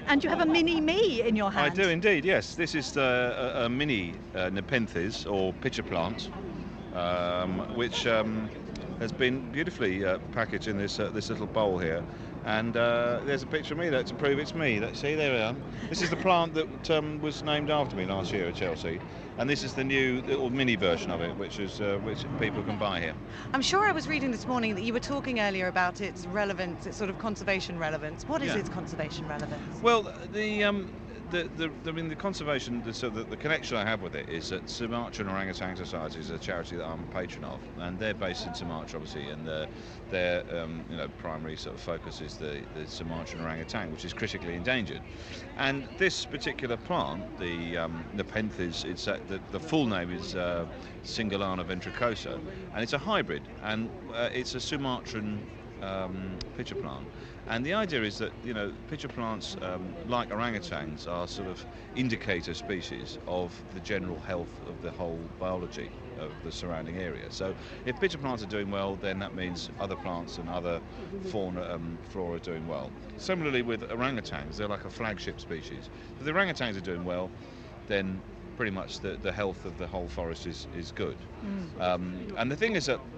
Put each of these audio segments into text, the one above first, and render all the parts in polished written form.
And you have a mini me in your I hand. do indeed, yes. This is a mini Nepenthes, or pitcher plant, which has been beautifully packaged in this little bowl here. And there's a picture of me there to prove it's me. See, there we are. This is the plant that was named after me last year at Chelsea, and this is the new little mini version of it, which people can buy here. I'm sure I was reading this morning that you were talking earlier about its relevance, its sort of conservation relevance. What is its conservation relevance? Well, the conservation, the connection I have with it is that Sumatran Orangutan Society is a charity that I'm a patron of, and they're based in Sumatra, obviously, and their primary sort of focus is the Sumatran orangutan, which is critically endangered. And this particular plant, the Nepenthes, the full name is Singulana ventricosa, and it's a hybrid, and it's a Sumatran pitcher plant. And the idea is that pitcher plants, like orangutans, are sort of indicator species of the general health of the whole biology of the surrounding area. So if pitcher plants are doing well, then that means other plants and other flora are doing well. Similarly with orangutans, they're like a flagship species. If the orangutans are doing well, then pretty much the health of the whole forest is good. And the thing is that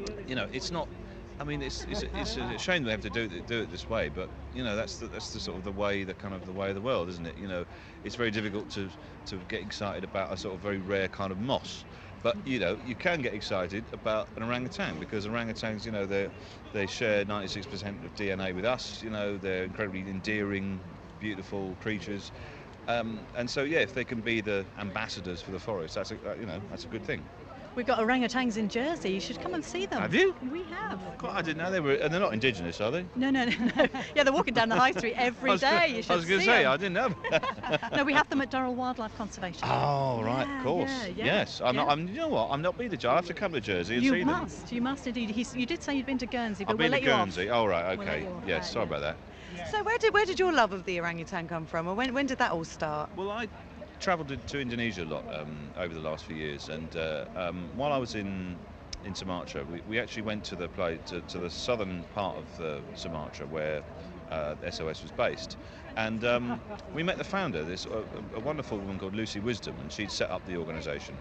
it's not. I mean, it's a shame they have to do it this way, but that's the sort of the way of the world, isn't it? It's very difficult to get excited about a sort of very rare kind of moss, but you can get excited about an orangutan, because orangutans, they share 96% of DNA with us. They're incredibly endearing, beautiful creatures, and so if they can be the ambassadors for the forest, that's a good thing. We've got orangutans in Jersey. You should come and see them. Have you? We have. God, I didn't know they were. And they're not indigenous, are they? No. Yeah, they're walking down the high street every day. You should I was going to see say, them. I didn't know. No, we have them at Durrell Wildlife Conservation. Oh, right, Yeah, of course. yeah, Yes, I'm not. You know what? I'm not being the judge. I have to come to Jersey and see them. You must indeed. You did say you'd been to Guernsey, but I've we'll been let to you Guernsey. off. Oh, right, We'll okay. let you off. Yes, sorry about that. So where did your love of the orangutan come from, or when did that all start? Well, I travelled to Indonesia a lot over the last few years, and while I was in Sumatra, we actually went to the southern part of Sumatra where SOS was based, and we met the founder, a wonderful woman called Lucy Wisdom, and she'd set up the organisation,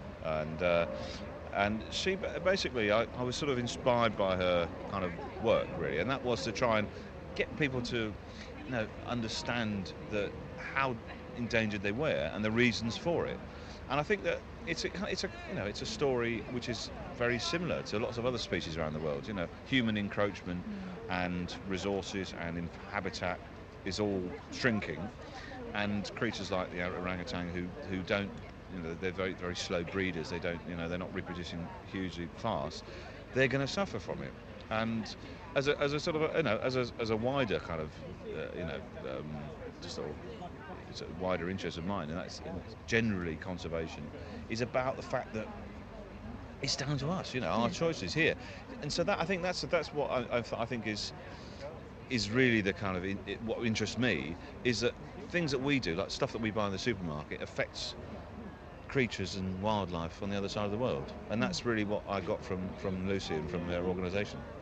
and she basically, I was sort of inspired by her kind of work, really, and that was to try and get people to understand how endangered they were and the reasons for it. And I think that it's a story which is very similar to lots of other species around the world. Human encroachment and resources and habitat is all shrinking, and creatures like the orangutan who don't, they're very, very slow breeders. They don't, they're not reproducing hugely fast. They're going to suffer from it. And as a sort of as a wider kind of just sort of, it's a wider interest of mine, and that's generally conservation, is about the fact that it's down to us, our choices here, and so that I think that's what I think is really the kind of what interests me, is that things that we do, like stuff that we buy in the supermarket, affects creatures and wildlife on the other side of the world, and that's really what I got from Lucy and from their organisation.